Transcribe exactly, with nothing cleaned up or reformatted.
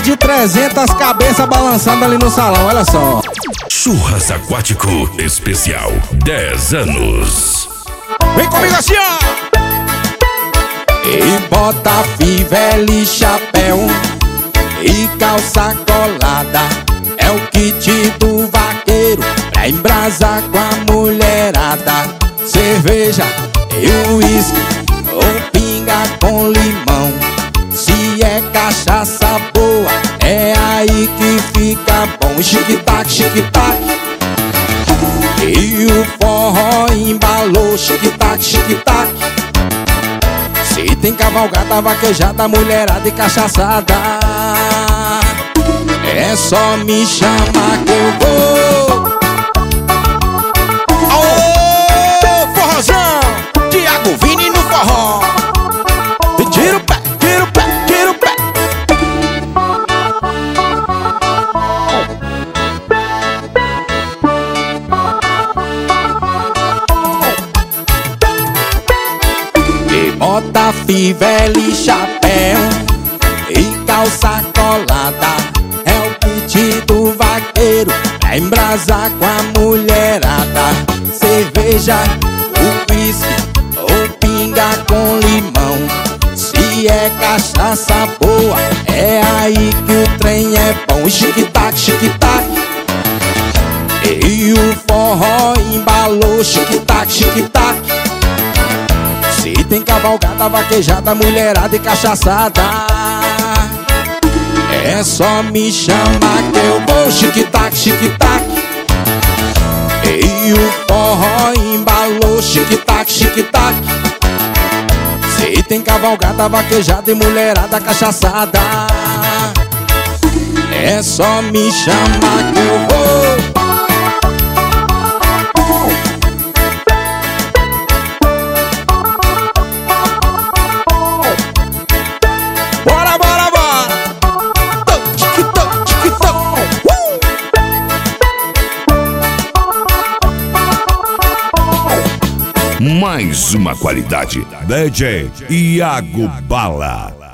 de trezentas cabeças balançando ali no salão, olha só. Churras Aquático Especial dez anos. Vem comigo assim, ó. E bota fivela, chapéu e calça colada. É o kit do vaqueiro pra embrasar com a mulherada. Cerveja e uísque ou pinga com limão. Se é cachaça boa, é aí que fica bom. Chique-tac, chique-tac. E o forró embalou. Chique-tac, chique-tac. Se tem cavalgada, vaquejada, mulherada e cachaçada, é só me chamar que eu vou. Aô, forrozão, Thiago Vini no forró. E tira o pé, tira o pé, tira o pé. E bota fivela e chapéu e calça colada. É o kit do vaqueiro pra embrasar com a mulherada. Cerveja, uísque ou pinga com limão. Se é cachaça boa, é aí que o trem é bom. Chique-tac, chique-tac. E o forró embalou. Chique-tac, chique-tac. Se tem cavalgada, vaquejada, mulherada e cachaçada, é só me chamar que eu vou. Chique-tac, chique-tac. E o forró embalou. Chique-tac, chique-tac. Se tem cavalgada, vaquejada e mulherada cachaçada, é só me chamar que eu vou. Bora, bora, bora! Mais uma qualidade. D J Iago Bala.